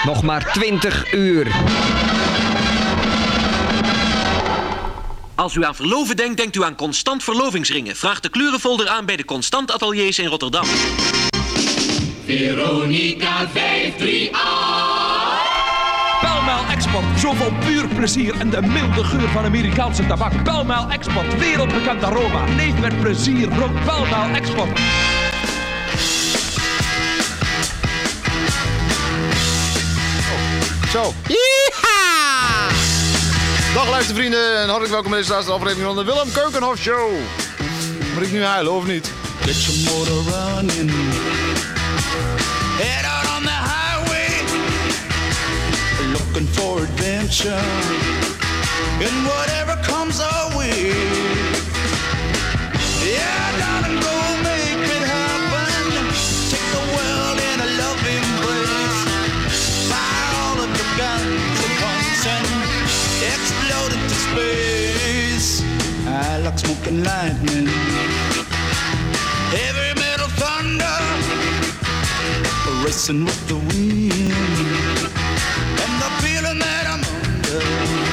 Nog maar 20 uur. Als u aan verloven denkt, denkt u aan Constant verlovingsringen. Vraag de kleurenfolder aan bij de Constant Ateliers in Rotterdam. Veronica 538. Pall Mall Export, zo vol puur plezier en de milde geur van Amerikaanse tabak. Pall Mall Export, wereldbekend aroma. Leef met plezier, rook Pall Mall Export. Zo. Yeeha! Dag luistervrienden en hartelijk welkom bij deze laatste aflevering van de Willem Keukenhof Show. Moet ik nu huilen of niet? Get your motor running. Head out on the highway. Looking for adventure. And whatever comes our way. Yeah, darling, go make it happen. Take the world in a loving embrace. Fire all of the guns at once and explode into space. I like smoking lightning. Heavy metal thunder, racing with the wind, and the feeling that I'm under.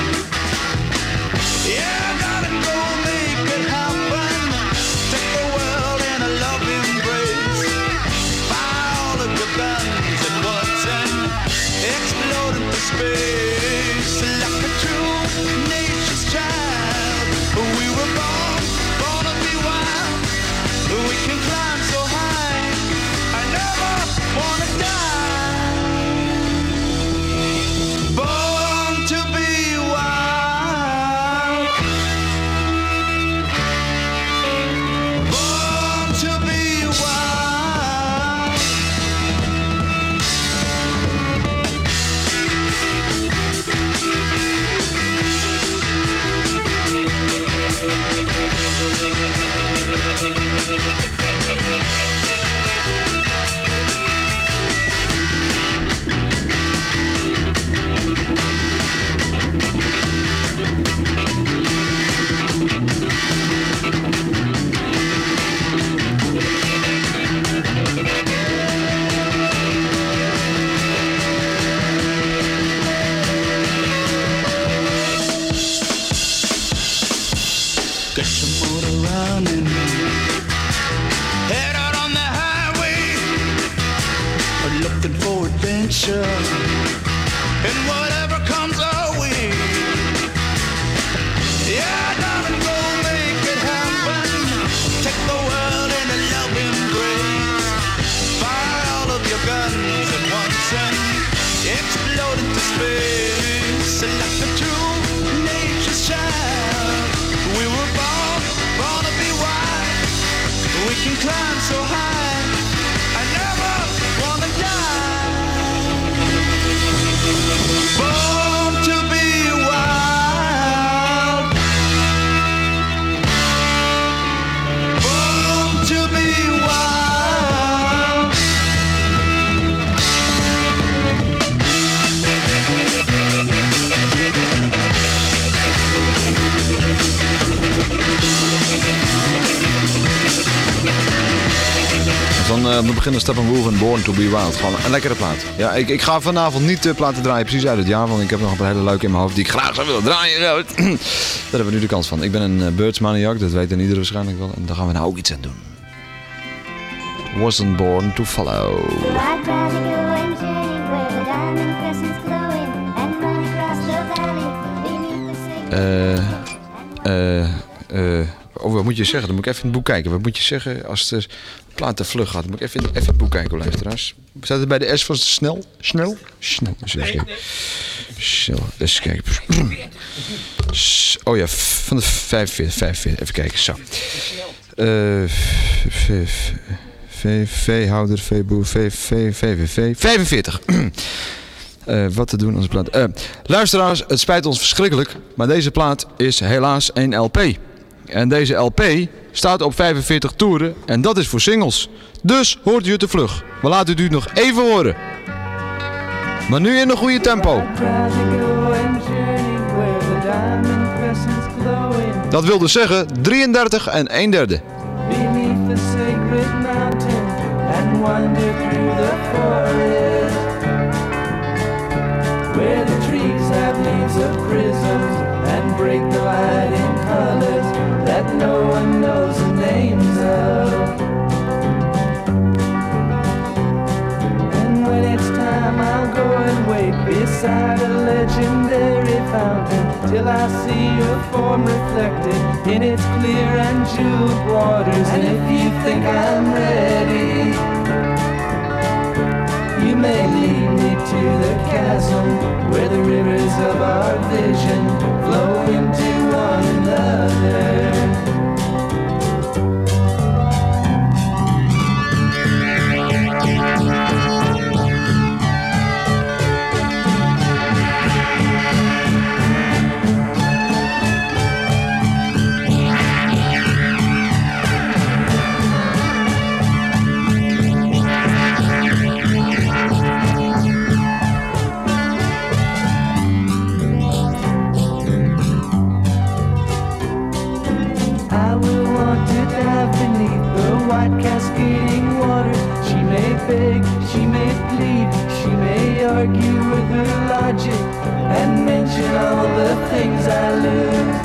Yeah, darling, go make it happen. Take the world in a loving embrace. Fire all of your guns at once and explode into space. Like a true nature's child, we were born to be wild. We can climb so high, I never wanna die. Born to be wild. Born to be wild. Get your motor running. Head out on the highway. Looking for adventure. And whatever comes our way. Yeah, darling, go make it happen. Take the world in a loving embrace. Fire all of your guns at once and explode into space. Like a true nature's child. We were born to be wild. We can climb so high. I never wanna die. Born to be wild. Born to be wild. Dan moet beginnen Steppenwolf en Born to be Wild. Gewoon een lekkere plaat. Ja, ik ga vanavond niet platen draaien precies uit het jaar. Want ik heb nog een paar hele leuke in mijn hoofd die ik graag zou willen draaien. Daar hebben we nu de kans van. Ik ben een Birds maniac, dat weet iedereen waarschijnlijk wel. En daar gaan we nou ook iets aan doen. Wasn't born to follow. Wat moet je zeggen? Dan moet ik even in het boek kijken. Wat moet je zeggen als de plaat te vlug gaat? Dan moet ik even in het boek kijken, luisteraars. Staat het bij de S van snel? Snel. Snel. Eens kijken. Oh ja, van de 45. Even kijken, zo. V-houder, V-boer, VVV. 45. Wat te doen als plaat. Luisteraars, het spijt ons verschrikkelijk, maar deze plaat is helaas een LP. En deze LP staat op 45 toeren en dat is voor singles. Dus hoort u het te vlug. We laten het u nog even horen. Maar nu in een goede tempo. Dat wil dus zeggen 33 en 1/3. I see your form reflected in its clear and jeweled waters. And if you think I'm ready, you may lead me to the chasm where the rivers of our vision flow into one another. Cascading waters, she may beg, she may plead, she may argue with her logic and mention all the things I lose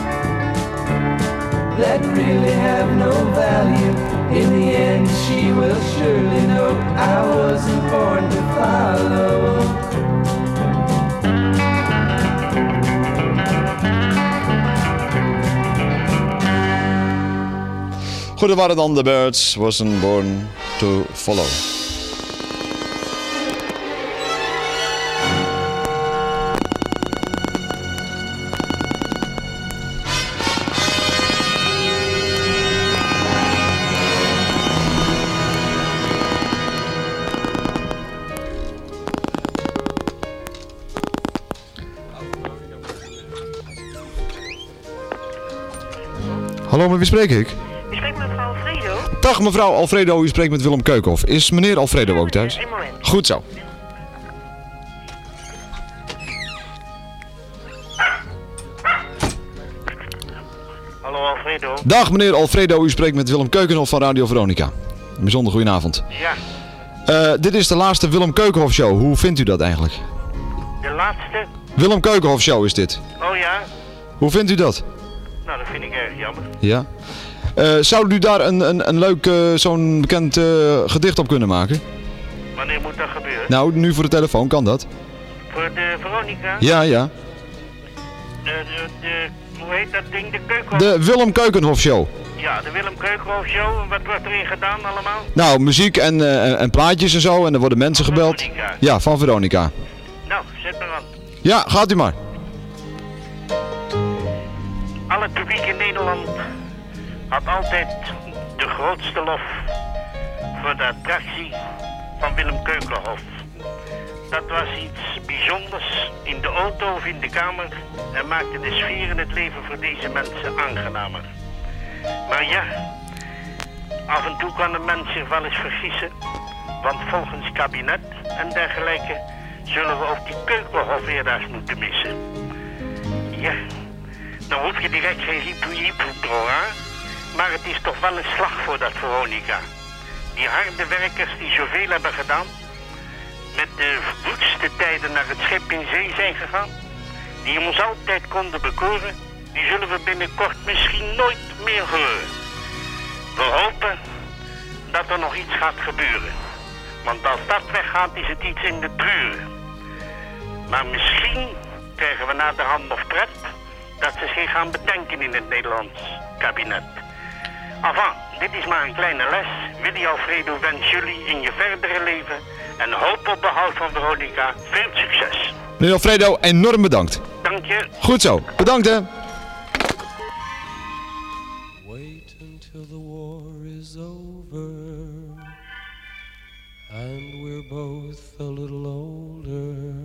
that really have no value. In the end she will surely know I wasn't born to follow. Goed, dat waren dan The Birds, Wasn't Born to Follow. Hallo, met wie spreek ik? U spreekt met mevrouw Alfredo. Dag mevrouw Alfredo, u spreekt met Willem Keukenhof. Is meneer Alfredo ook thuis? Een moment. Goed zo. Hallo Alfredo. Dag meneer Alfredo, u spreekt met Willem Keukenhof van Radio Veronica. Een bijzonder goedenavond. Ja, Dit is de laatste Willem Keukenhof show. Hoe vindt u dat eigenlijk? de laatste. Willem Keukenhof show is dit. Oh ja, Hoe vindt u dat? nou dat vind ik erg jammer. Ja. Zou u daar een leuk, zo'n bekend gedicht op kunnen maken? Wanneer moet dat gebeuren? Nou, nu voor de telefoon, kan dat? Voor de Veronica? Ja, ja. Hoe heet dat ding? De Keukenhof? De Willem Keukenhof show. Ja, de Willem Keukenhof Show. En wat wordt erin gedaan allemaal? Nou, muziek en plaatjes en zo. En er worden mensen Van gebeld. Veronica. Ja, van Veronica. Nou, zet maar aan. Ja, gaat u maar. Al het publiek in Nederland had altijd de grootste lof voor de attractie van Willem Keukenhof. Dat was iets bijzonders in de auto of in de kamer en maakte de sfeer in het leven voor deze mensen aangenamer. Maar ja, af en toe kan een mens zich wel eens vergissen, want volgens kabinet en dergelijke zullen we ook die Keukenhof eerder moeten missen. Ja, dan hoef je direct geen hypotroa, maar het is toch wel een slag voor dat Veronica. Die harde werkers die zoveel hebben gedaan, met de woedste tijden naar het schip in zee zijn gegaan, die ons altijd konden bekoren, die zullen we binnenkort misschien nooit meer horen. We hopen dat er nog iets gaat gebeuren, want als dat weggaat is het iets in de treuren. Maar misschien krijgen we na de hand nog pret dat ze zich gaan bedenken in het Nederlands kabinet. Enfin, dit is maar een kleine les. Willy Alfredo wens jullie in je verdere leven en hoop op behoud van Veronica veel succes. Meneer Alfredo, enorm bedankt. Dank je. Goed zo. Bedankt hè. Wait until the war is over and we're both a little older.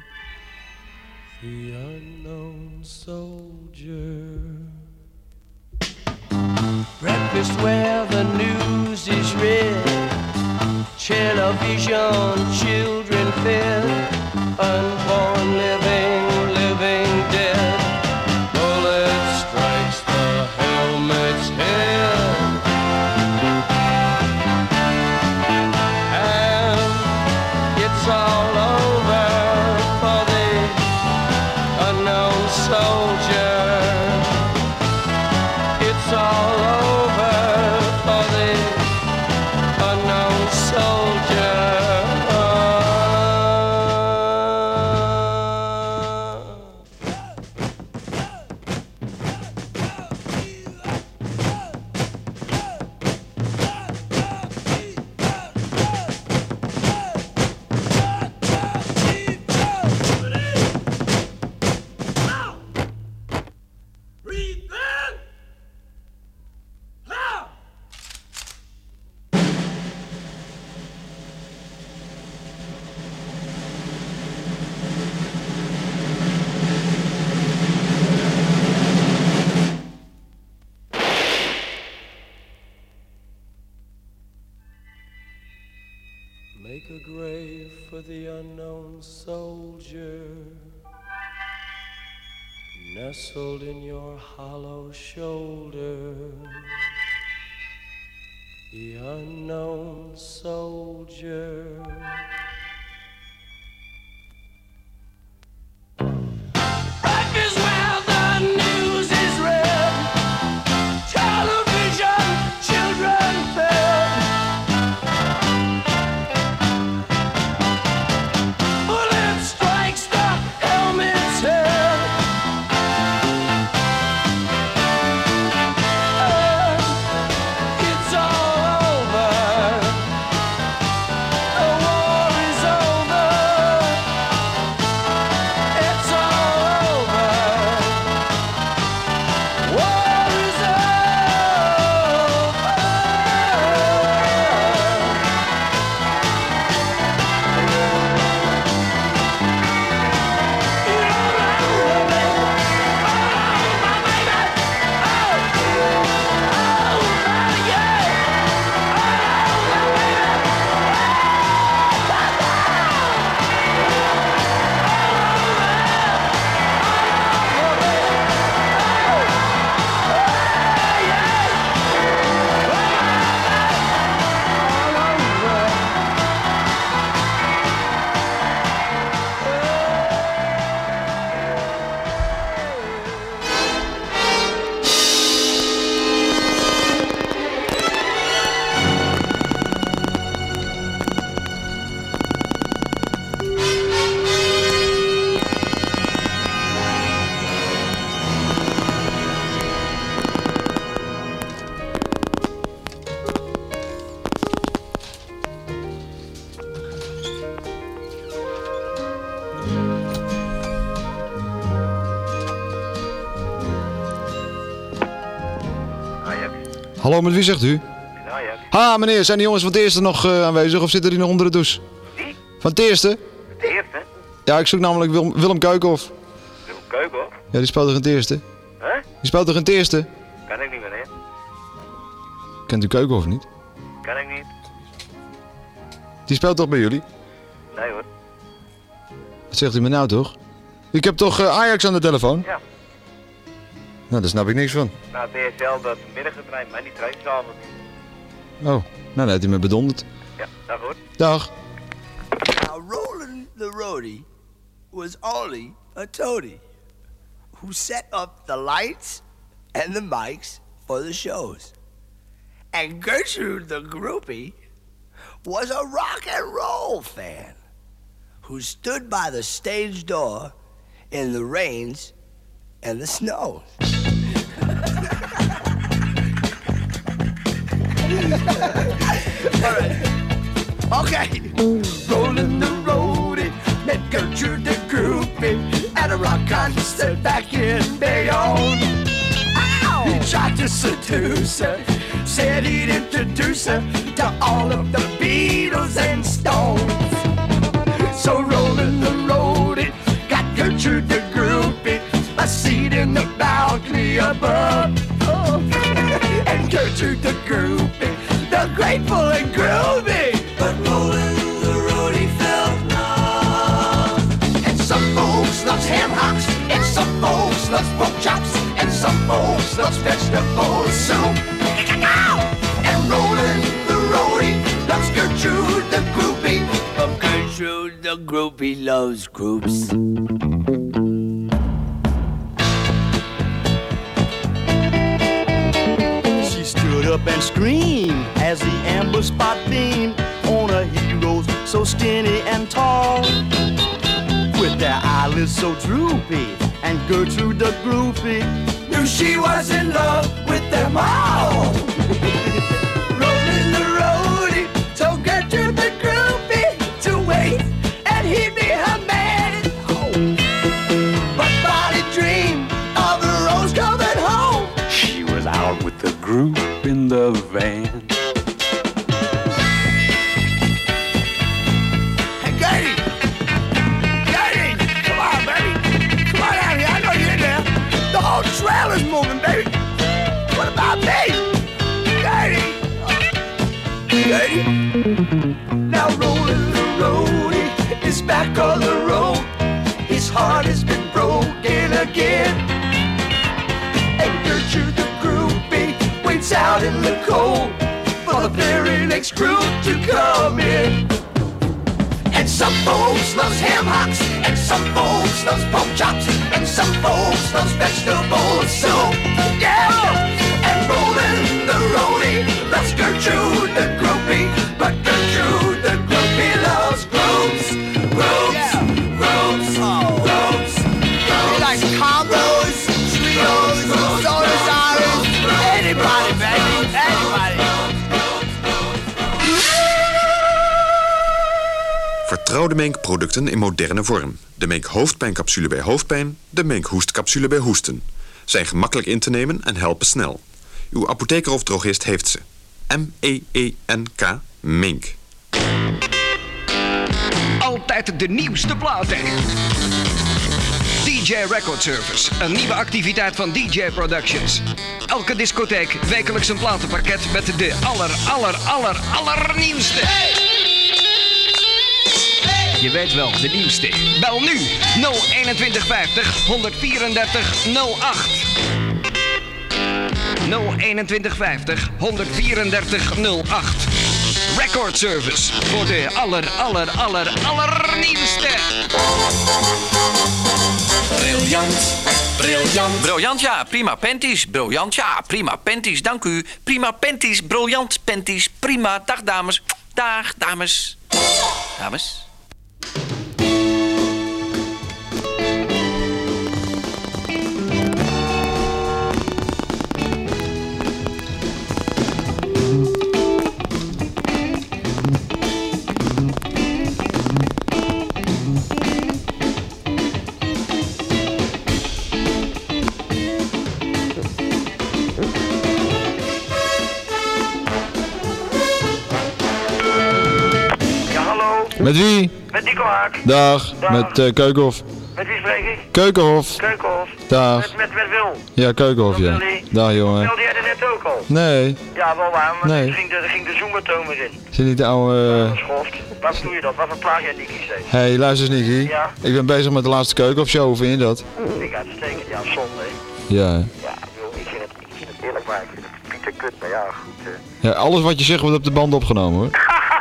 The unknown soldier. Breakfast where the news is read, television, children fed, unborn living, living dead. Bullet strikes the helmet's head, and it's all over for the unknown soldier. It's all over for the unknown soldier. Make a grave for the unknown soldier, nestled in your hollow shoulder. The unknown soldier. Life is where the news is read, television, children fed. Bullet strikes the helmet's head. It's all over. The war is over. It's all over. War is Hallo, met wie zegt u? Ha, meneer, zijn die jongens van het eerste nog aanwezig of zitten die nog onder de douche? Wie? Van het eerste? Het eerste? Ja, ik zoek namelijk Willem Keukenhof. Willem Keukenhof? Ja, die speelt toch in het eerste? Hè? Die speelt toch in het eerste? Kan ik niet, meneer. Kent u Keukenhof niet? Kan ik niet. Die speelt toch bij jullie? Nee hoor. Wat zegt u me nou toch? Ik heb toch Ajax aan de telefoon? Ja. Nou, daar snap ik niks van. Nou, DSL dat middaggetrein, maar die trein s'avonds. Oh, nou dan heeft hij me bedonderd. Ja, dag hoor. Dag. Now, Roland the Roadie was only a toady who set up the lights and the mics for the shows. And Gertrude the Groupie was a rock and roll fan who stood by the stage door in the rains and the snows. All right. Okay. Rolling the roadie, met Gertrude the Groupie at a rock concert back in Bayonne. He tried to seduce her, said he'd introduce her to all of the Beatles and Stones. So rolling the roadie got Gertrude the Groupie a seat in the balcony above. Oh. And Gertrude the Groupie, the grateful and groovy. But rolling the roadie felt numb. And some folks loves ham hocks, and some folks loves pork chops, and some folks loves vegetable soup. And rolling the roadie loves Gertrude the Groupie. But Gertrude the Groupie loves groups. Up and scream as the amber spot beamed on her heroes so skinny and tall, with their eyelids so droopy, and Gertrude the Groupie knew she was in love with them all. Rolling the roadie told Gertrude the Groupie to wait, and he'd be her man. Oh. But Bonnie dreamed of a rose coming home. She was out with the group in the van. Hey, Gertie! Gertie! Come on, baby! Come on out here, I know you're in there. The whole trailer's moving, baby! What about me? Gertie! Gertie! Now rolling next group to come in. And some folks loves ham hocks, and some folks loves pork chops, and some folks loves vegetable soup. Yeah, and Roland the Roadie loves Gertrude the Groupie, but Gertrude the Groupie loves groups, groups, groups, groups, groups. Like combos, trios, solos, anybody, baby, anybody. Vertrouw de Menk producten in moderne vorm. De Menk hoofdpijncapsule bij hoofdpijn, de Menk hoestcapsule bij hoesten. Zijn gemakkelijk in te nemen en helpen snel. Uw apotheker of drogist heeft ze. M-E-E-N-K, Menk. Altijd de nieuwste platen. DJ Record Service, een nieuwe activiteit van DJ Productions. Elke discotheek wekelijks een platenpakket met de allernieuwste. Je weet wel, de nieuwste. Bel nu 02150 134 08. 02150 134 08. Record Service voor de allernieuwste. Briljant, briljant. Briljant, ja, prima panties. Briljant, ja, prima panties, dank u. Prima panties, briljant panties, prima. Dag dames, dag dames. Dames. Met wie? Met Nico Haak. Dag, Dag. met Keukenhof. Met wie spreek ik? Keukenhof. Keukenhof. Dag. Met Wil. Ja, Keukenhof, ja. Dag, jongen. Belde jij er net ook al? Nee. Ja, wel waar, maar Nee. er ging de zoomertoon weer in. Zit niet de oude... Schoft. Waarom doe je dat? Wat verplaag jij Nicky steeds? Hey, luister eens, Nicky. Ja? Ik ben bezig met de laatste Keukenhof-show, hoe vind je dat? Ik uitstekend. Ja, zonde. Ja. Ja, joh, ik vind het eerlijk waar. Ik vind het Pieter kut, maar ja, goed. Ja, alles wat je zegt wordt op de band opgenomen, hoor.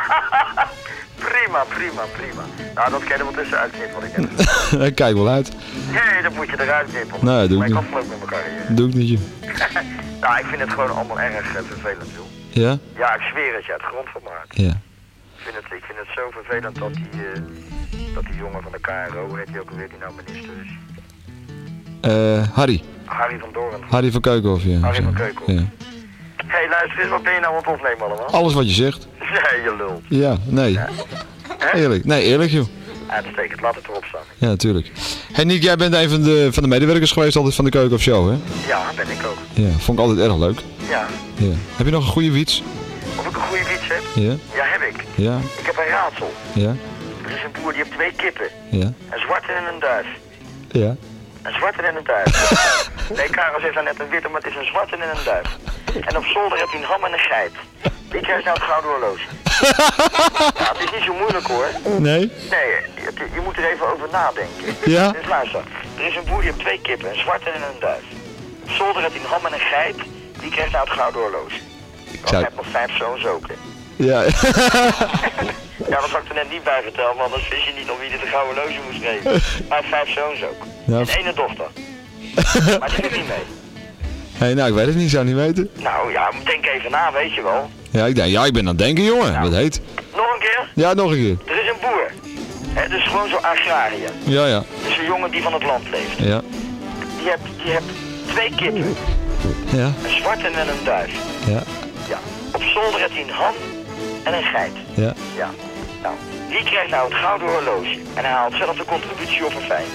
Prima. Nou, dat kan je er wel tussenuit knippen, wat ik heb. Kijk wel uit. Nee, dat moet je eruit knippen. Nee, doe ik maar ik niet. afloop met elkaar hier. Doe ik niet, joh. Nou, ik vind het gewoon allemaal erg vervelend, joh. Ja? Ja, ik zweer het je uit de grond van mijn hart. Ja. Ik vind het zo vervelend dat die jongen van de KRO, heet die ook alweer, die nou minister is. Harry. Harry van Doorn. Harry van Keukenhof, ja. Harry van Keukenhof. Ja. Hé, luister eens, wat ben je nou aan het opnemen allemaal? Alles wat je zegt. Nee, je lult. Ja, nee. Ja. Eerlijk. Nee, eerlijk, joh. Uitstekend, laat het erop staan. Ja, natuurlijk. Hey Nick, jij bent een van de medewerkers geweest altijd van de Keukenhof Show, hè? Ja, ben ik ook. Ja, vond ik altijd erg leuk. Ja. Ja. Heb je nog een goede wiets? Of ik een goede fiets heb? Ja. Ja, heb ik. Ja. Ik heb een raadsel. Ja. Er is een boer die heeft 2 kippen. Ja. Een zwarte en een duif. Ja. Een zwarte en een duif. Nee, Karel zegt nou net een witte, maar het is een zwarte en een duif. En op zolder heb je een ham en een geit. Wie krijgt nou het gouden horloge? Ja, het is niet zo moeilijk hoor. Nee? Nee, je moet er even over nadenken. Ja? Dus luister, er is een boer die heeft 2 kippen, een zwarte en een duif. Op zolder heb je een ham en een geit. Wie krijgt nou het gouden horloge? Want hij heeft nog 5 zoons ook, hè. Ja. Ja, dat had ik er net niet bij vertellen, want anders wist je niet op wie dit een gouden horloge moest geven. Hij heeft 5 zoons ook. Ja. En 1 dochter. Maar die doet niet mee. Hey, nou, ik weet het niet, zou niet weten. Nou ja, denk even na, weet je wel. Ja, ik ben aan het denken, jongen. Wat heet? Nog een keer? Ja, nog een keer. Er is een boer. Hè, dus gewoon zo'n agrariër. Ja, ja. Dus een jongen die van het land leeft. Ja. Die hebt 2 kippen. Ja. Een zwarte en een duif. Ja. Ja. Op zolder heeft hij een ham en een geit. Ja. Ja. Nou, wie krijgt nou het gouden horloge? En hij haalt zelf de contributie op een fijn.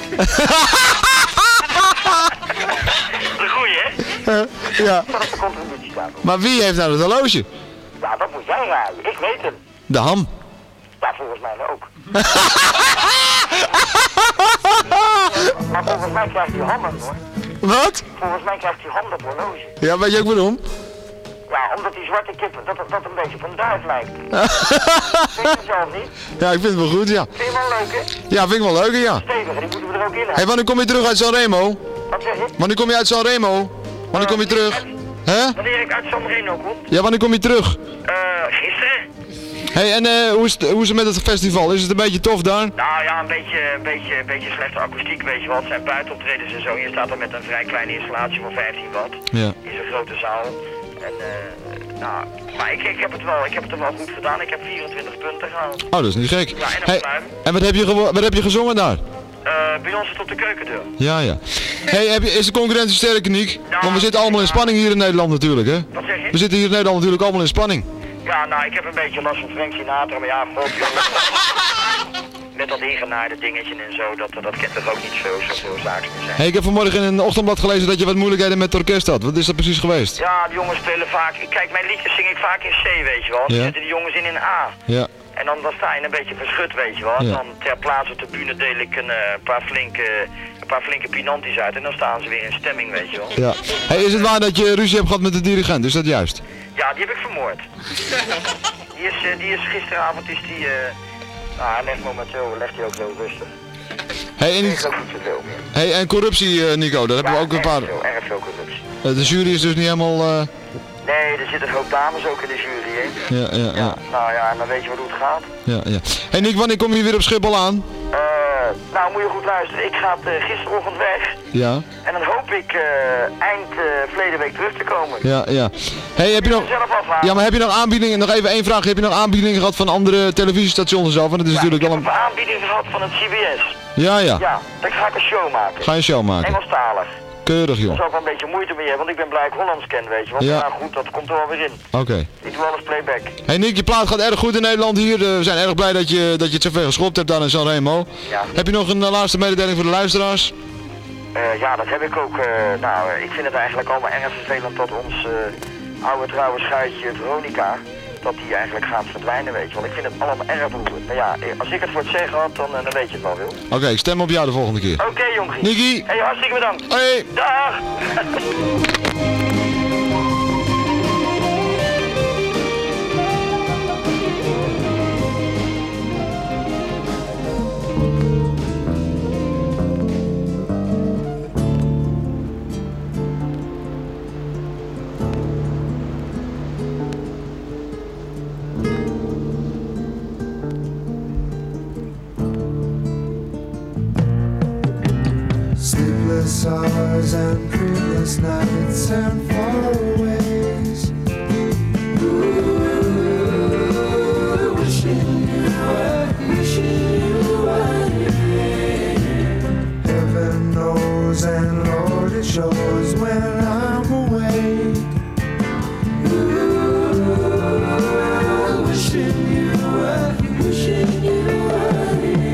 De goeie, hè? Ja. Zelf de contributie daarop. Maar wie heeft nou het horloge? Ja, dat moet jij raden. Ik weet hem. De ham. Ja, volgens mij ook. Maar volgens mij krijgt hij ham hoor. Wat? Volgens mij krijgt hij ham dat horloge. Ja, weet je ook waarom? Ja, omdat die zwarte kippen, dat een beetje op een duif lijkt. Vind je het zelf niet? Ja, ik vind het wel goed, ja. Vind je wel leuk, hè? Ja, vind ik wel leuk, ja. Stevig, die moeten we er ook in hebben. Hey, wanneer kom je terug uit Sanremo? Wat zeg je? Wanneer kom je uit Sanremo? Wanneer kom je terug? Hè? Wanneer ik uit Sanremo kom? Ja, wanneer kom je terug? Gisteren. Hey, en hoe is het met het festival? Is het een beetje tof daar? Nou ja, een beetje slechte akoestiek, weet je wel. Het zijn buitenoptredens en zo. Je staat er met een vrij kleine installatie van 15 watt. Ja. In zo'n grote zaal. En nou, maar ik heb het er wel goed gedaan. Ik heb 24 punten gehaald. Oh, dat is niet gek. Ja, en een hey, pluim. en wat heb je gezongen daar? Bij ons tot de keukendeur. Ja, ja. Hey, is de concurrentie sterk, Niek? Nou, want we zitten allemaal in spanning hier in Nederland natuurlijk, hè? Wat zeg je? We zitten hier in Nederland natuurlijk allemaal in spanning. Ja, nou, ik heb een beetje last van Frank Sinatra, maar ja, god, met dat ingenaaide dingetje en zo, dat kent er ook niet zoveel zaken meer zijn. Hey, ik heb vanmorgen in een ochtendblad gelezen dat je wat moeilijkheden met het orkest had. Wat is dat precies geweest? Ja, die jongens spelen vaak, kijk, mijn liedjes zing ik vaak in C, weet je wel. Dan zitten die jongens in A. Ja. En dan sta je een beetje verschut, weet je wel. En dan ter plaatse op de bühne deel ik een paar flinke pinanties uit en dan staan ze weer in stemming, weet je wel. Ja. Hey, is het waar dat je ruzie hebt gehad met de dirigent? Is dat juist? Ja, die heb ik vermoord. Die is gisteravond nou, hij legt hij ook heel rustig. Hey, en corruptie, Nico, daar hebben we ook een paar. Erg veel corruptie. De jury is dus niet helemaal. Nee, er zitten een hoop dames ook in de jury, hè? Ja. Nou ja, en dan weet je hoe het gaat. Ja. Hey Nick, wanneer kom je weer op Schiphol aan? Nou, moet je goed luisteren. Ik ga gisterochtend weg. Ja. En dan hoop ik eind verleden week terug te komen. Ja. Hey, heb je nog... Ja, maar heb je nog aanbiedingen? Nog even één vraag. Heb je nog aanbiedingen gehad van andere televisiestations en zo? Want het is natuurlijk wel ik heb een aanbieding gehad van het CBS. Ja. Ja, dan ga ik een show maken. Ga je een show maken? Engelstalig. Keurig, joh. Daar zal ik wel een beetje moeite mee hebben, want ik ben blij ik Hollands ken, weet je. Want ja, goed, dat komt er wel weer in. Oké. Ik doe alles playback. Hey Nick, je plaat gaat erg goed in Nederland hier. We zijn erg blij dat je het zoveel geschopt hebt daar in Sanremo. Ja. Heb je nog een laatste mededeling voor de luisteraars? Ja, dat heb ik ook. Nou, ik vind het eigenlijk allemaal erg vervelend dat ons oude trouwe schuitje Veronica, dat die eigenlijk gaat verdwijnen, weet je. Want ik vind het allemaal erg beroerd. Maar ja, als ik het voor het zeggen had, dan weet je het wel, Wil. Oké, ik stem op jou de volgende keer. Oké, jongen. Nicky. Hey, hartstikke bedankt. Hoi. Dag. Sleepless hours and dreamless nights and faraways. Wishing you were here. Heaven knows and Lord it shows when I'm away. Wishing you were here.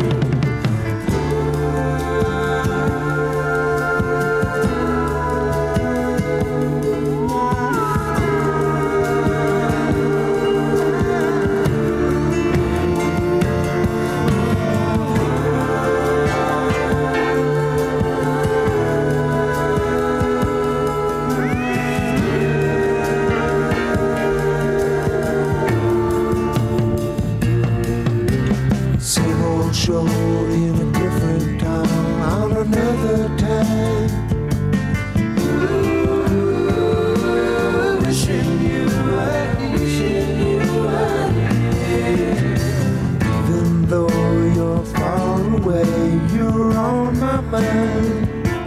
Show in a different town on another time. Wishing you were here. Even though you're far away, you're on my mind.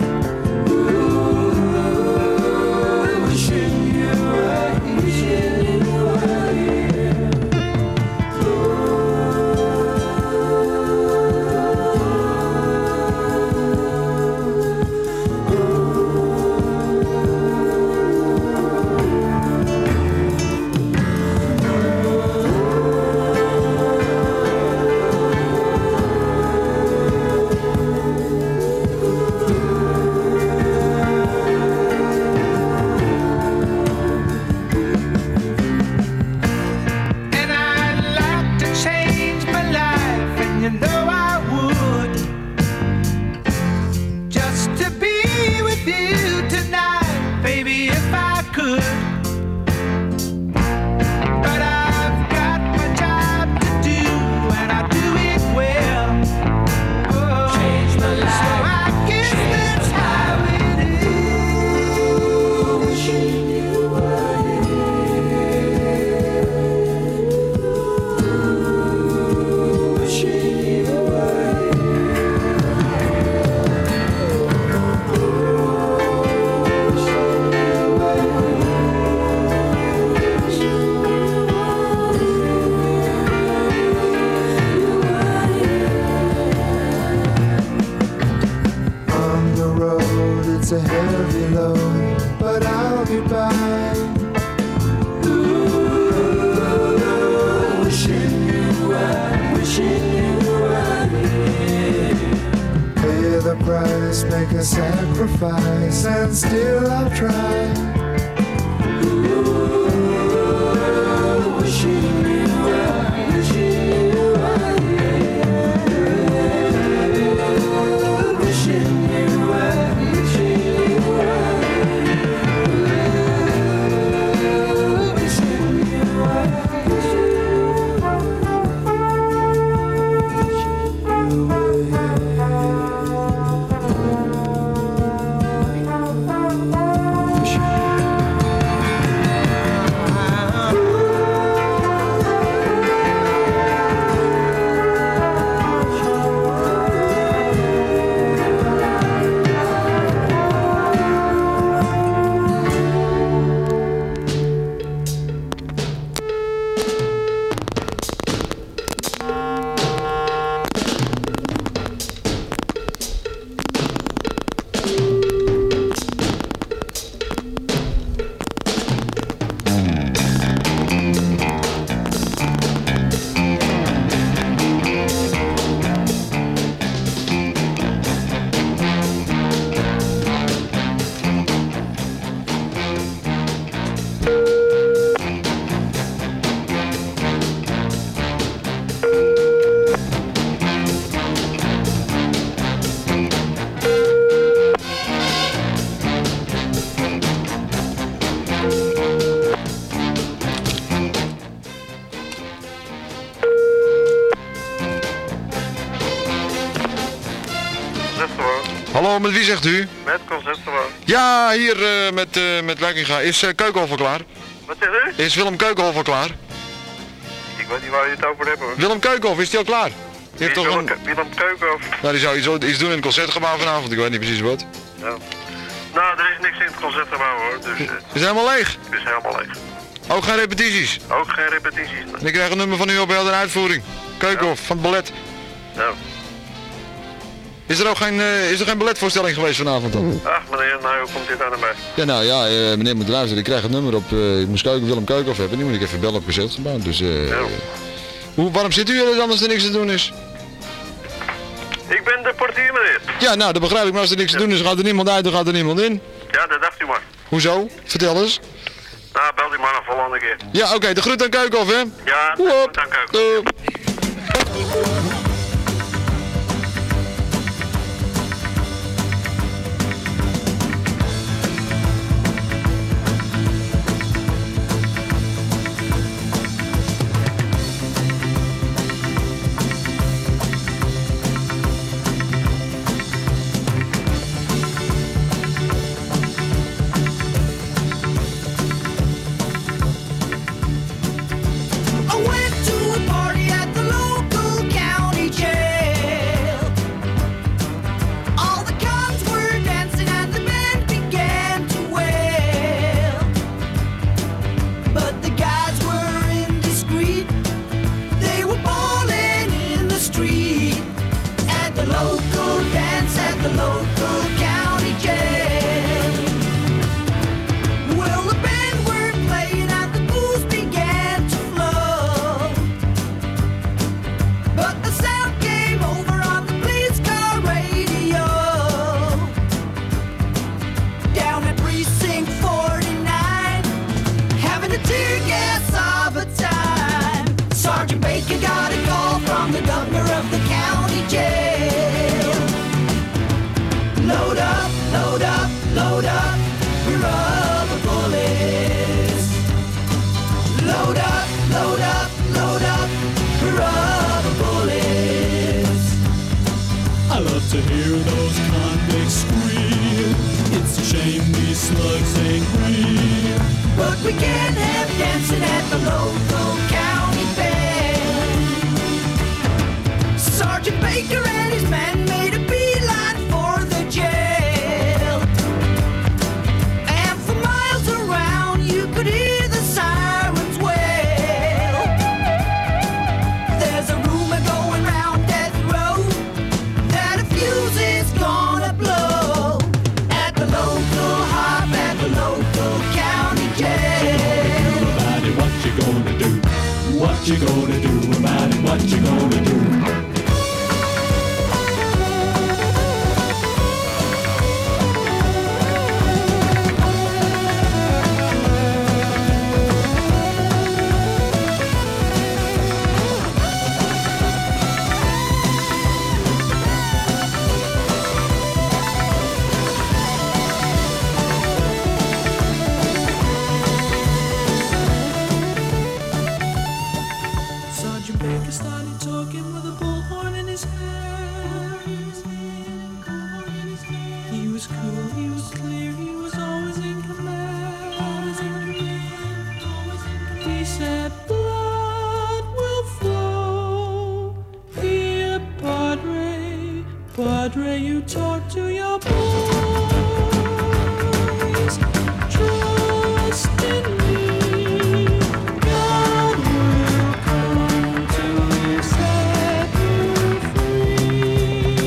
Wishing you were here. Pay the price, make a sacrifice, and still I'll try. Wishing you were, wishing you were here. Wishing you were, wishing you were. Wishing you were, wishing Hallo, met wie zegt u? Met Conceptiewoon. Ja, hier met Lijkinga. Is Keukenhof al klaar? Wat zegt u? Is Willem Keukenhof al klaar? Ik weet niet waar je het over hebt, hoor. Willem Keukenhof, is die al klaar? Die heeft toch een... Willem Keukenhof. Nou, die zou iets doen in het concertgebouw vanavond, ik weet niet precies wat. Ja. Nou, er is niks in het concertgebouw, hoor. Dus, Is het helemaal leeg? Het is helemaal leeg. Ook geen repetities? Ook geen repetities. En ik krijg een nummer van u op heel de uitvoering. Keukenhof, van het ballet. Ja. Is er geen balletvoorstelling geweest vanavond dan? Ach meneer, nou hoe komt dit aan erbij? Ja, nou ja, meneer moet luisteren. Ik krijg het nummer op, ik moest Willem Keukenhof hebben. Die moet ik even bellen op concertgebouw. Dus, waarom zit u hier anders er niks te doen is? Ik ben de portier, meneer. Ja, nou, dat begrijp ik. Maar als er niks te doen is, gaat er niemand uit, dan gaat er niemand in. Ja, dat dacht u maar. Hoezo? Vertel eens. Nou, bel die maar een volgende keer. Ja, oké, de groet aan Keukenhof, hè? Ja, de groet aan Keukenhof. I went to a party at the local county jail. All the cops were dancing and the band began to wail. But the guys were indiscreet. They were ballin' in the street at the local dance at the local county jail. Well, the band were playing and the booze began to flow. But the sound came over on the police car radio. Down at precinct 49, having a tear gas of a time. Sergeant Baker got a call from the governor of the county jail. Load up, load up, load up, we're rubber bullets. Load up, load up, load up, we're rubber bullets. I love to hear those convicts squeal. It's a shame these slugs ain't real. But we can't have dancing at the local county band. Sergeant Baker and his men made a beeline for the jail. And for miles around you could hear the sirens wail. There's a rumor going round death row that a fuse is gonna blow at the local hop, at the local county. He started talking with a bullhorn in his hand. He was cool, he was clear, he was always in command. He said, blood will flow. Here, Padre, Padre, you talk to your boys. Trust in me. God will come to set you free.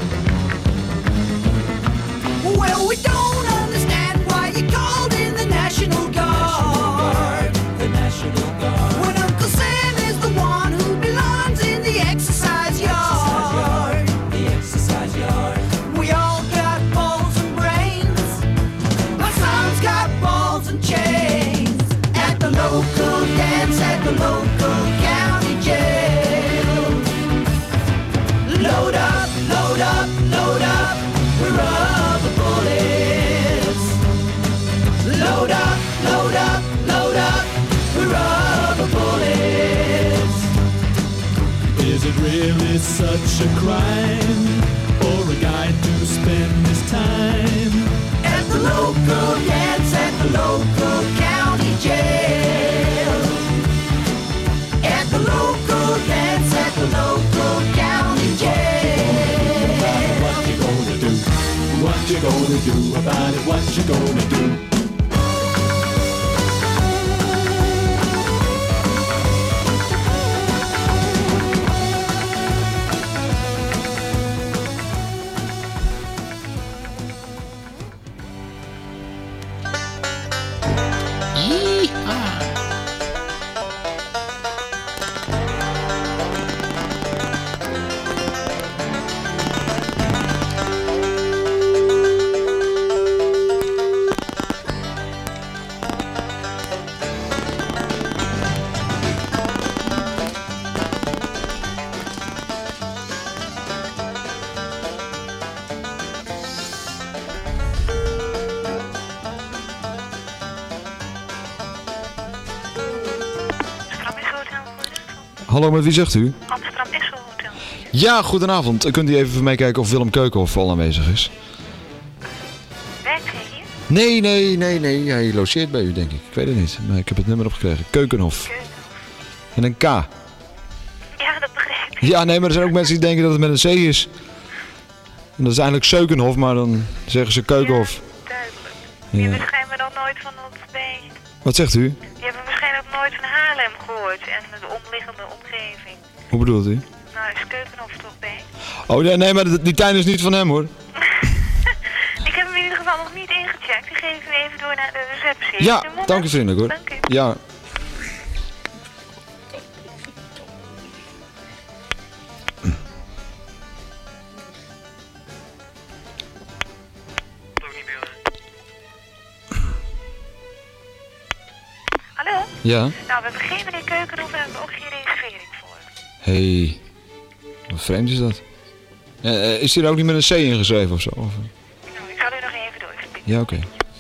Well, we don't understand why you called in the National Guard. The National Guard. When Uncle Sam is the one who belongs in the exercise yard. The exercise yard. We all got balls and brains. My son's got balls and chains. At the local dance, at the local county jail. Load up, load up, load up. We're rubber bullets. Load up, load up, load up. We're rubber bullets. Is it really such a crime for a guy to spend his time At the local dance, at the local county jail. At the local dance, at the local county jail. What you gonna do? What you gonna do about it? What you gonna do? Hallo, met wie zegt u? Amsterdam Esso Hotel. Ja, goedenavond. Kunt u even voor mij kijken of Willem Keukenhof al aanwezig is? Werkt hij hier? Nee. Hij logeert bij u, denk ik. Ik weet het niet, maar ik heb het nummer opgekregen. Keukenhof. En een K. Ja, dat begrijp ik. Ja, nee, maar er zijn ook mensen die denken dat het met een C is. En dat is eigenlijk Seukenhof, maar dan zeggen ze Keukenhof. Duidelijk. Ja. Je hebt waarschijnlijk dan nooit van ons bij. Wat zegt u? Je hebt waarschijnlijk nooit van Haarlem gehoord en de omliggende omgeving. Hoe bedoelt u? Nou, is Keukenhof toch bij? Oh nee, maar die tuin is niet van hem, hoor. Ik heb hem in ieder geval nog niet ingecheckt. Ik geef u even door naar de receptie. Ja, Doe maar. dank u vriendelijk, hoor. Dank u. Ja. Hallo? Ja? Nou, we hebben geen meneer Keukenhof en we hebben ook geen reservering voor. Hey, wat vreemd is dat? Is hier ook niet met een C ingeschreven of zo? Of? Nou, ik zal u nog even doorspelen. Ja, oké.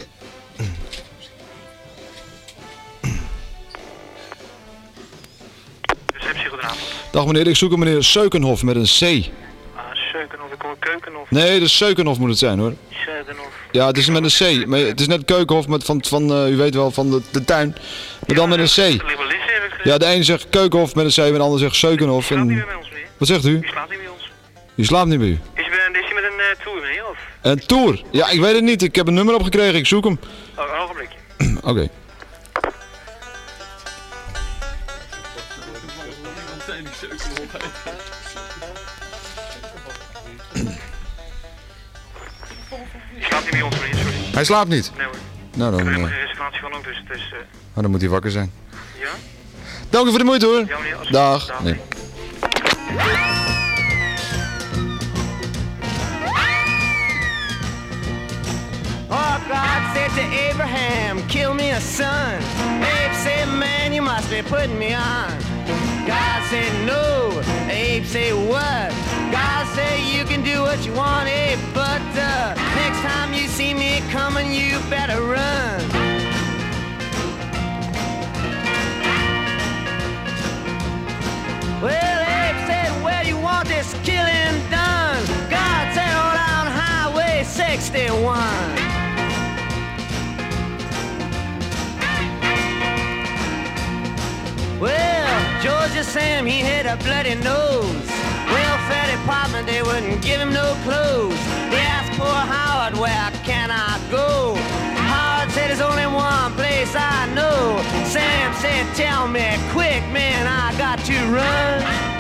Receptie, goedenavond. Dag meneer, ik zoek een meneer Seukenhof met een C. Seukenhof, ik hoor Keukenhof. Nee, de Seukenhof moet het zijn, hoor. Seukenhof. Ja, het is met een C. Maar het is net Keukenhof met u weet wel, van de tuin. Maar dan met een C. Ja, de ene zegt Keukenhof met een C en de ander zegt Seukenhof. En... Wat zegt u? Die slaapt niet bij ons. Die slaapt niet bij u. Is hij met een tour mee, of? Een tour? Ja, ik weet het niet. Ik heb een nummer opgekregen. Ik zoek hem. Oh, een ogenblikje. Oké. Die slaapt niet bij ons, meneer, sorry. Hij slaapt niet? Nee hoor. Nou, Ik dan, heb er geen reservatie van ook, dus het is... dan moet hij wakker zijn. Ja? Dank u voor de moeite, hoor. Ja, meneer, Dag. Dag. Nee. Oh, God said to Abraham, kill me a son. Abe said, man, you must be putting me on. God said, no. Abe said, what? God said, you can do what you want, Abe, but next time you see me coming, you better run. Well, 61. Well, Georgia Sam, he had a bloody nose. Welfare department, they wouldn't give him no clothes. They asked poor Howard, where can I go? Howard said, there's only one place I know. Sam said, tell me quick, man, I got to run.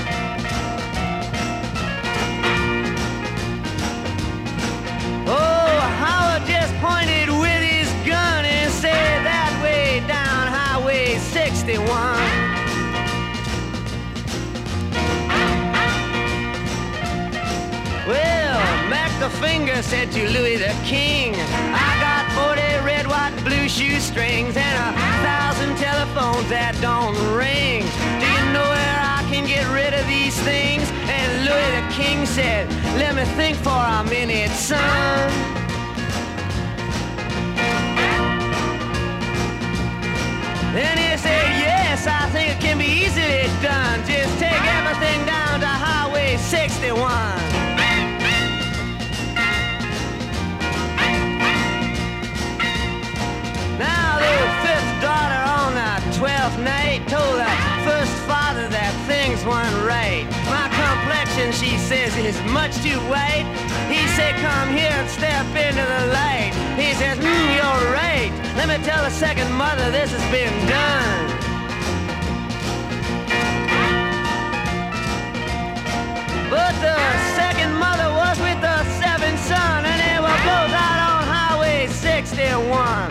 Oh, Howard just pointed with his gun and said, that way down Highway 61. Well, Mac the Finger said to Louis the King, I got 40 red, white, and blue shoestrings and 1,000 telephones that don't ring. Do you know where I can get rid of these things? And Louis the King said, let me think for a minute, son. Then he said, yes, I think it can be easily done. Just take everything down to Highway 61. Now the fifth daughter on the 12th night told the first father that things weren't right. My complexion, she says, is much too white. He said, come here and step into the light. He says, you're right. Let me tell the second mother this has been done. But the second mother was with the seventh son, and they were both out on Highway 61.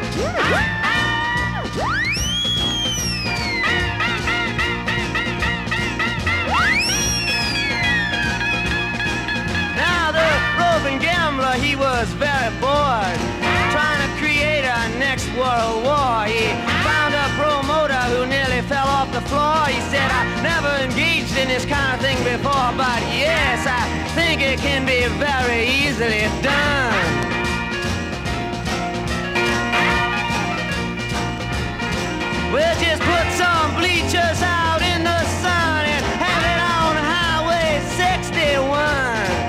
Now the roving gambler, he was very bored, trying to create a next world war. He found a promoter who nearly fell off the floor. He said, I never engaged in this kind of thing before, but yes, I think it can be very easily done. We'll just put some bleachers out in the sun and have it on Highway 61.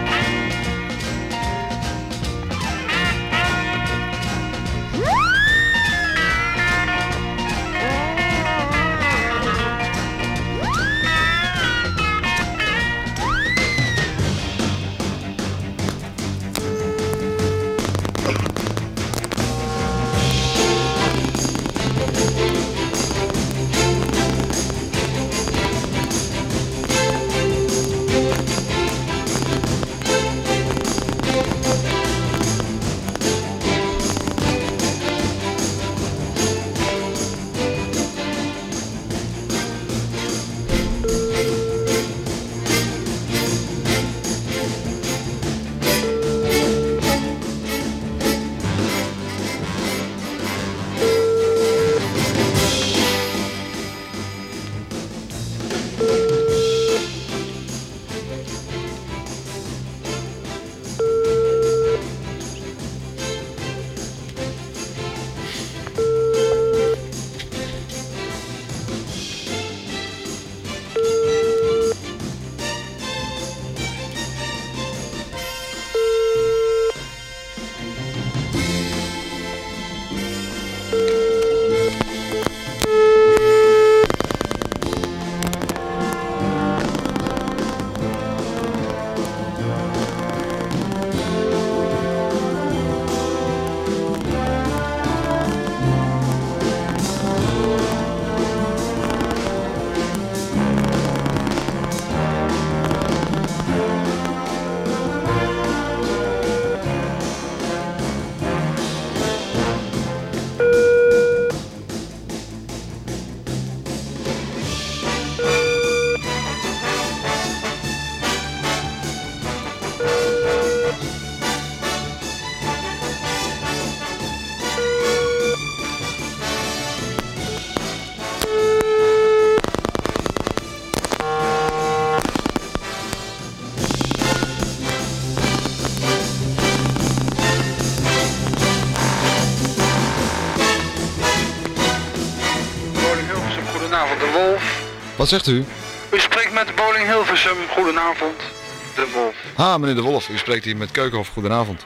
Wat zegt u? U spreekt met Bowling Hilversum. Goedenavond, De Wolf. Ha, meneer De Wolf, u spreekt hier met Keukenhof. Goedenavond.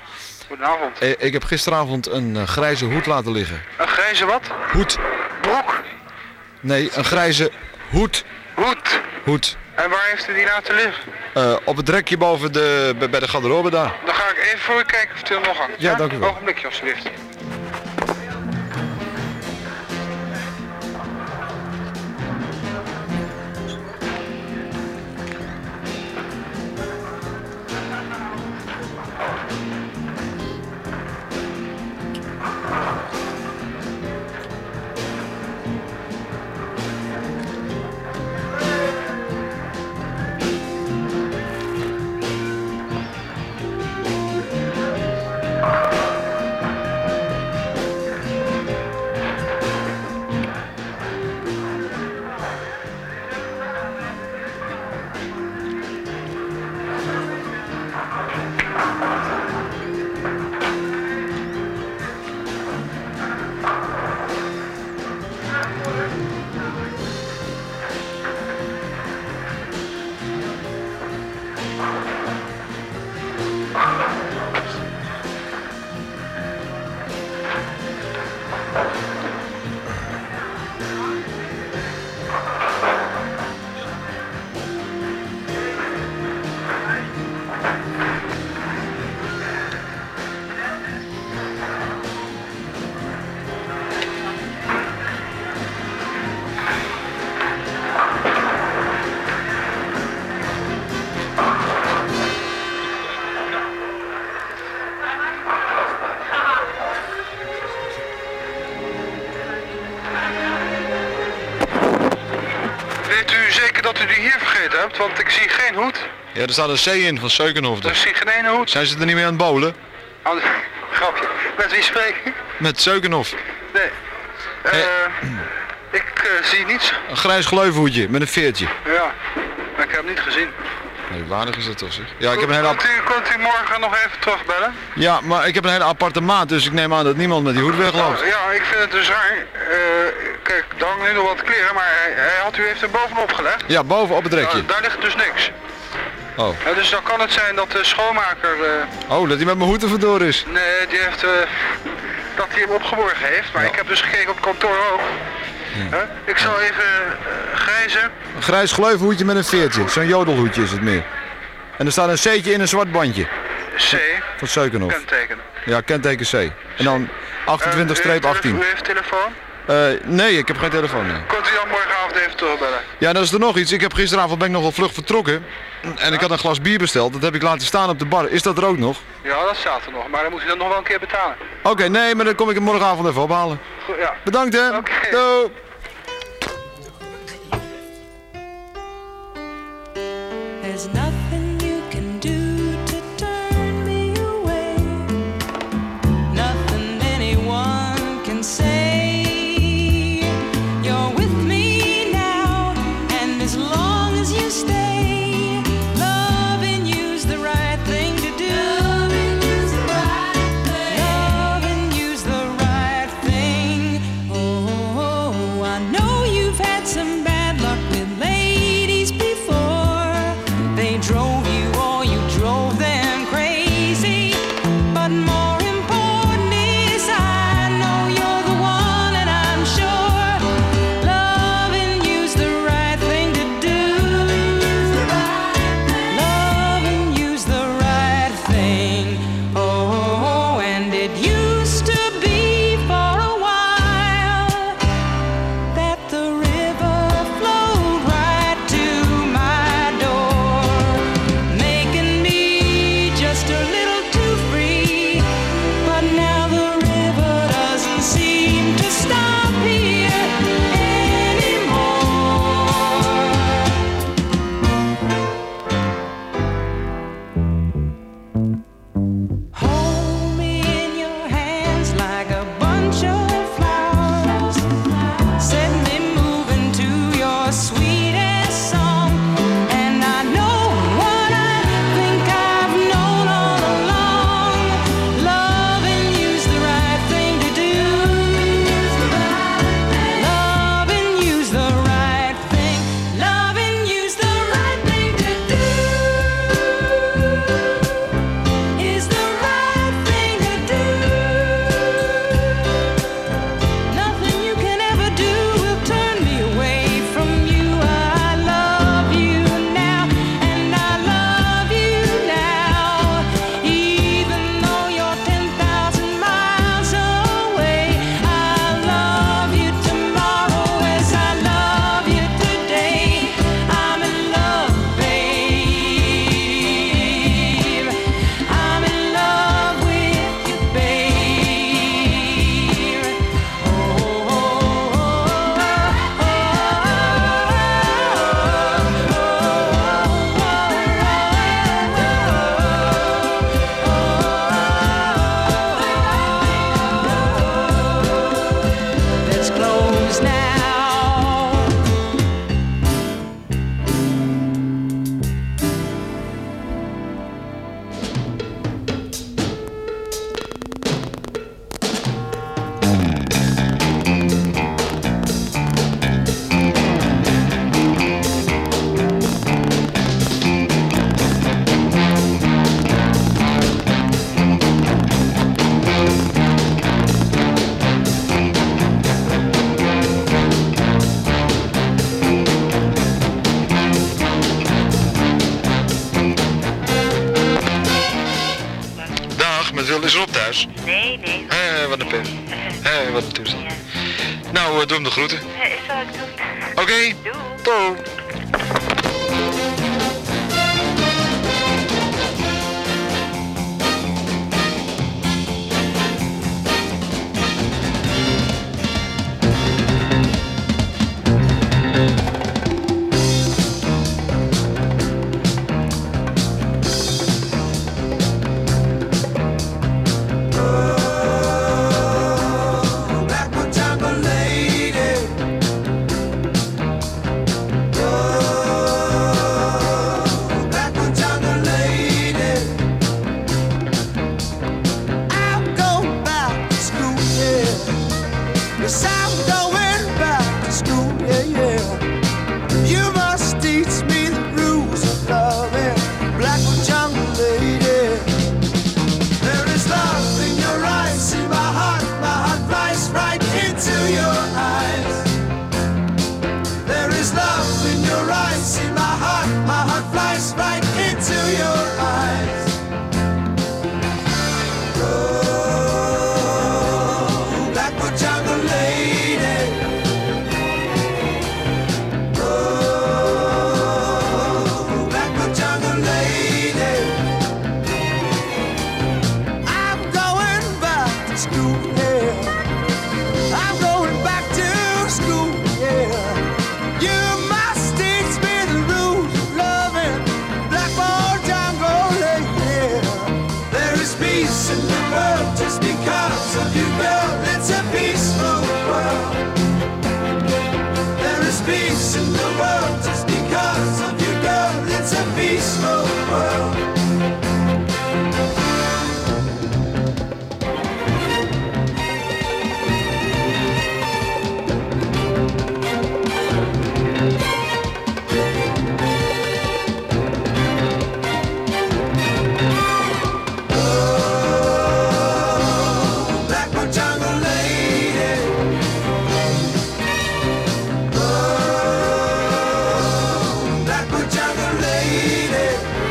Goedenavond. Ik heb gisteravond een grijze hoed laten liggen. Een grijze wat? Hoed. Broek? Nee, een grijze hoed. Hoed. En waar heeft u die laten liggen? Op het rekje boven bij de garderobe daar. Dan ga ik even voor u kijken of het er nog hangt. Ja, dank u wel. Ogenblikje alsjeblieft. Dat u die hier vergeten hebt, want ik zie geen hoed. Ja, er staat een C in van Seukenhof. Dus ik zie geen ene hoed. Zijn ze er niet meer aan het bowlen? Oh, grapje. Met wie spreek ik? Met Seukenhof. Nee. Ik zie niets. Een grijs gleufhoedje met een veertje. Ja, maar ik heb hem niet gezien. Nee, waardig is dat toch zeg? Ja, ik heb een hele Kunt u morgen nog even terugbellen? Ja, maar ik heb een hele aparte maat, dus ik neem aan dat niemand met die hoed wegloopt. Ja, ik vind het dus raar. Kijk, er hangen nu nog wat kleren, maar u heeft er bovenop gelegd. Ja, boven op het rekje. Daar ligt dus niks. Oh. Ja, dus dan kan het zijn dat de schoonmaker... Oh, dat hij met mijn hoed er vandoor is. Nee, die heeft... dat hij hem opgeborgen heeft, maar ik heb dus gekeken op kantoor ook. Ja. Ik zal even grijze... Een grijs gleufhoedje met een veertje. Zo'n jodelhoedje is het meer. En er staat een C'tje in een zwart bandje. C? Van Seukenhof. Kenteken. Ja, kenteken C. En dan 28-18. U heeft telefoon? Nee, ik heb geen telefoon. Nee. Kunt u dan morgenavond even terugbellen? Ja, dat is er nog iets. Ik heb gisteravond ben ik nog wel vlug vertrokken. En ik had een glas bier besteld. Dat heb ik laten staan op de bar. Is dat er ook nog? Ja, dat staat er nog. Maar dan moet u dat nog wel een keer betalen. Oké, nee, maar dan kom ik hem morgenavond even ophalen. Goed, ja. Bedankt hè. Okay. Doei. There's nothing you can do to turn me away. Nothing anyone can say. You're with me now, and as long as you stay, loving you's the right thing to do. Loving you's the right thing. Oh, I know you've had some bad luck with ladies before. They drove you or you drove them crazy. But more important is I know you're the one, and I'm sure loving you's the right thing to do. Loving you's the right thing. Oh, and it used to be for a while that the river flowed right to my door. met Wil is Rob thuis? Nee. Wat een pech. Wat een toestand. Nou, doe hem de groeten. Nee, zal ik doen. Oké. Doei. Backward jungle lady. Backward jungle lady. I'm going back to school, yeah. Yes, I'm going back to school, yeah. You must teach me the rules of loving, Blackwood jungle lady. There is love in your eyes, in my heart flies right into your eyes. There is love in your eyes, in my heart flies right into your eyes. Oh, Blackwood jungle lady. Oh, Blackwood jungle lady. I'm going back to school, yeah. I'm going back to school, yeah. You must teach me the rules of loving, Blackboard jungle, yeah. There is peace in the world just because of you, girl. It's a peaceful world. There is peace in the world just because of you, girl. It's a peaceful world. Backward jungle lady. Oh, backward jungle lady.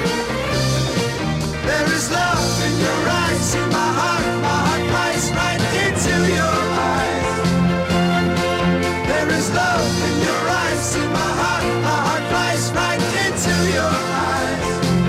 There is love in your eyes, in my heart flies right into your eyes. There is love in your eyes, in my heart flies right into your eyes.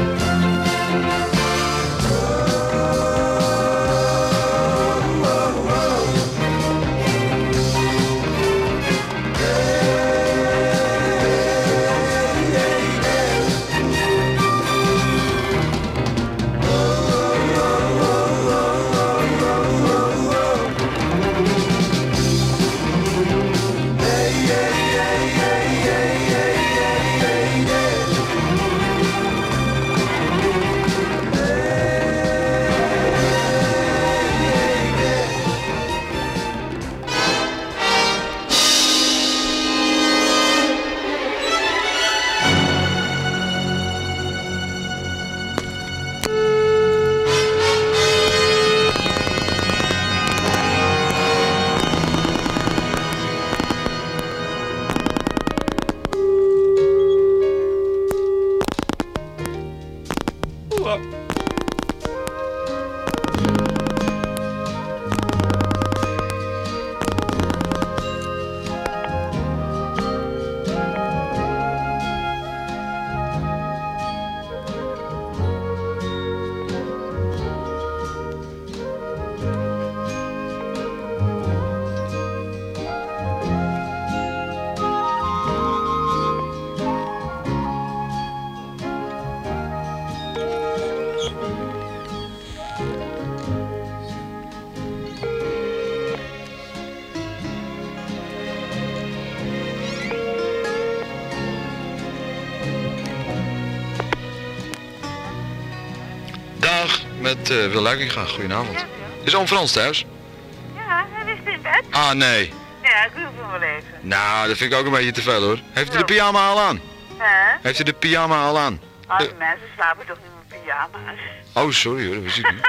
Met Wil Luikinga. Goedenavond. Is oom Frans thuis? Ja, hij is in bed. Ah, nee. Ja, ik roep hem wel even. Nou, dat vind ik ook een beetje te veel hoor. Heeft u de pyjama al aan? Heeft u de pyjama al aan? Alle mensen slapen toch niet met pyjama's. Oh, sorry hoor, dat wist ik niet.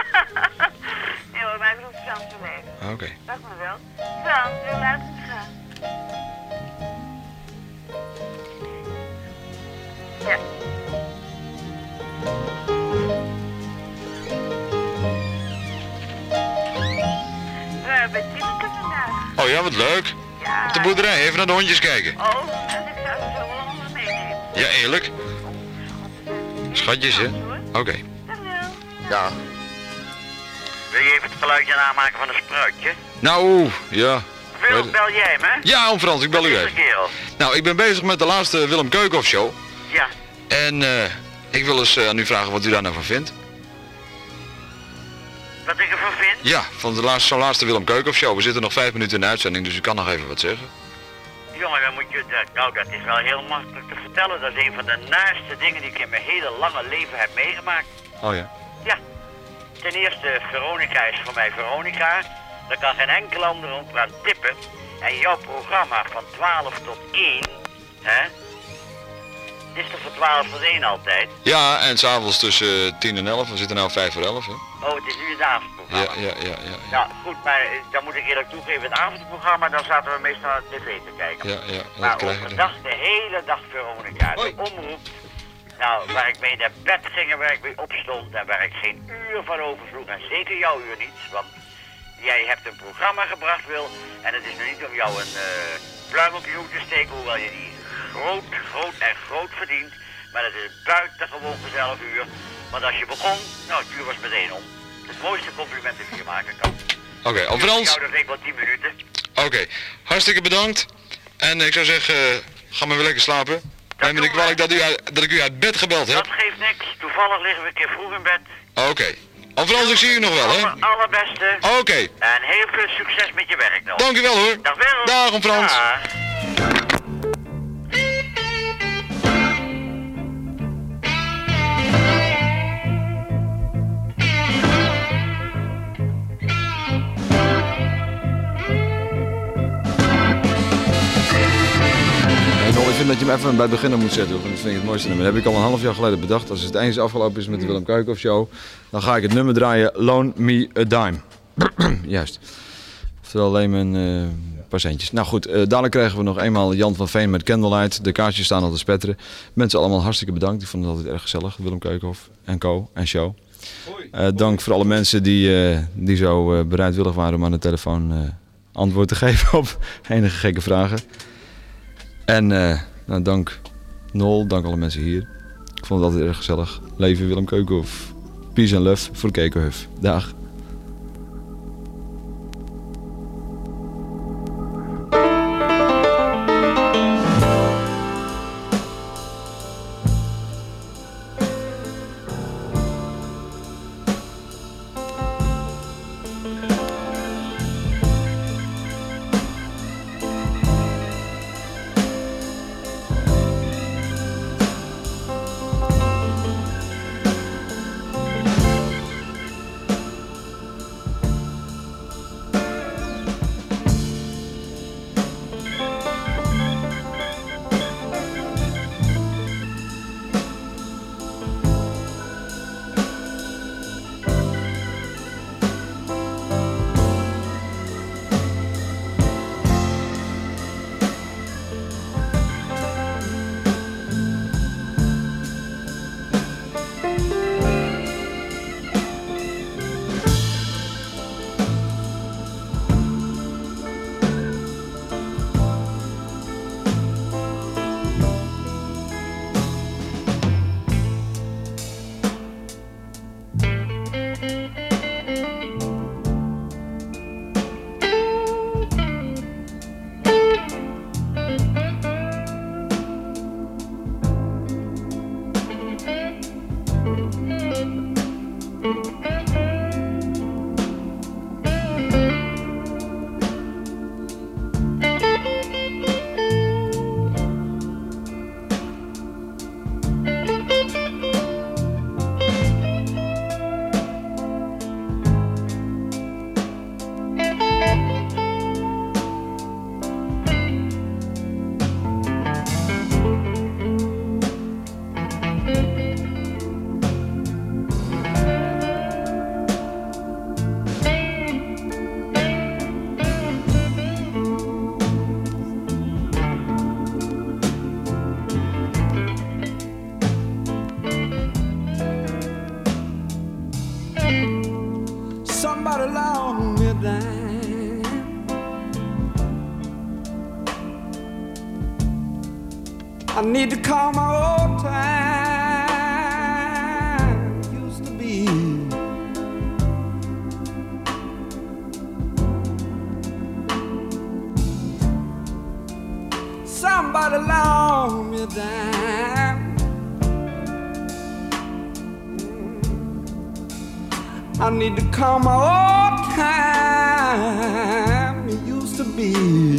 Nee hoor, maar ik roep Frans wel even. Oké. Dag maar wel. Frans, Wil Luikinga. Ja. Oh ja, wat leuk. Op de boerderij, even naar de hondjes kijken. Oh, en ik zou ze zo wel allemaal meenemen. Ja, eerlijk. Schatjes, hè? Oké. Ja. Wil je even het geluidje namaken van een spruitje? Nou, ja. Willem, bel jij me? Ja, oom Frans, ik bel u even. Kerel. Nou, ik ben bezig met de laatste Willem Keukenhof show. Ja. En ik wil eens aan u vragen wat u daar nou van vindt. Wat ik ervan vind? Ja, van zo'n laatste Willem Keukenhof show. We zitten nog 5 minuten in de uitzending, dus u kan nog even wat zeggen. Jongen, dan moet je... Nou, dat is wel heel makkelijk te vertellen. Dat is een van de naaste dingen die ik in mijn hele lange leven heb meegemaakt. Oh ja. Ja. Ten eerste, Veronica is voor mij Veronica. Daar kan geen enkel ander op aan tippen. En jouw programma van 12 tot 1, hè? Het is toch van 12 tot 1 altijd? Ja, en s'avonds tussen 10 en 11. We zitten nu 5 voor 11, hè? Oh, het is nu het avondprogramma. Ja. Nou, goed, maar dan moet ik eerlijk toegeven, het avondprogramma, dan zaten we meestal naar de tv te kijken. Ja. Maar overdag de hele dag Veronica, de omroep. Nou, waar ik mee naar bed ging en waar ik mee opstond en waar ik geen uur van oversloeg. En zeker jouw uur niet, want jij hebt een programma gebracht, Wil. En het is nu niet om jou een pluim op je hoed te steken, hoewel je die groot verdient. Maar het is een buitengewoon gezellig uur. Want als je begon, nou, het uur was meteen om. Het mooiste compliment dat je je maken kan. Oké, op Frans. Ik denk wel 10 minuten. Oké, hartstikke bedankt. En ik zou zeggen, ga maar weer lekker slapen. Neem me niet kwalijk dat ik u uit bed gebeld heb. Dat geeft niks. Toevallig liggen we een keer vroeg in bed. Oké. Op Frans, ik zie u nog wel, hè? Allerbeste. Oké. En heel veel succes met je werk nog. Dank u wel, hoor. Dag Wil. Dag, om Frans. Dag. Ik vind dat je hem even bij het begin moet zetten, want dat vind ik het mooiste nummer. Dat heb ik al een half jaar geleden bedacht. Als het eens afgelopen is met de Willem Keukenhof show, dan ga ik het nummer draaien, Loan Me a Dime. Juist. Oftewel alleen mijn paar centjes. Nou goed, dadelijk krijgen we nog eenmaal Jan van Veen met Candlelight. De kaartjes staan al te spetteren. Mensen allemaal hartstikke bedankt. Ik vond het altijd erg gezellig, Willem Keukenhof en co en show. Dank voor alle mensen die zo bereidwillig waren om aan de telefoon antwoord te geven op enige gekke vragen. En nou, dank Nol, dank alle mensen hier. Ik vond het altijd erg gezellig. Leven Willem Keukenhof. Peace and love voor de Keukenhof. Dag. Somebody loan me a dime. I need to call my old time used to be. Somebody loan me down. I need to call my old time it used to be.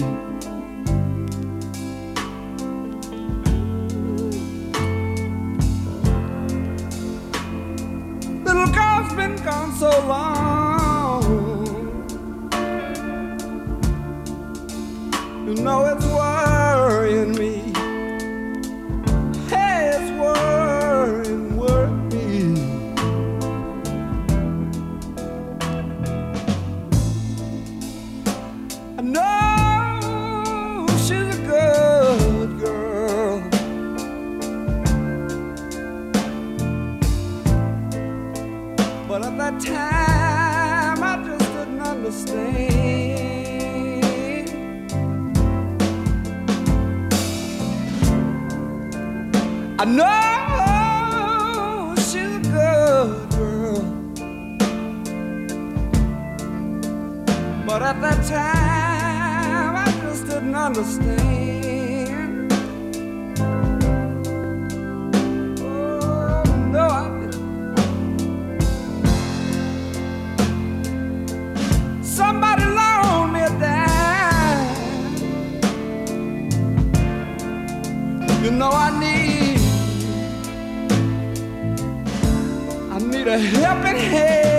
Little girl's been gone so long. You know it's worrying me. Hey, it's worrying me. I know she's a good girl, but at that time I just didn't understand. I know she's a good girl, but at that time I just didn't understand. Oh, no, I didn't. Somebody loan me a dime. You know I need a helping hand.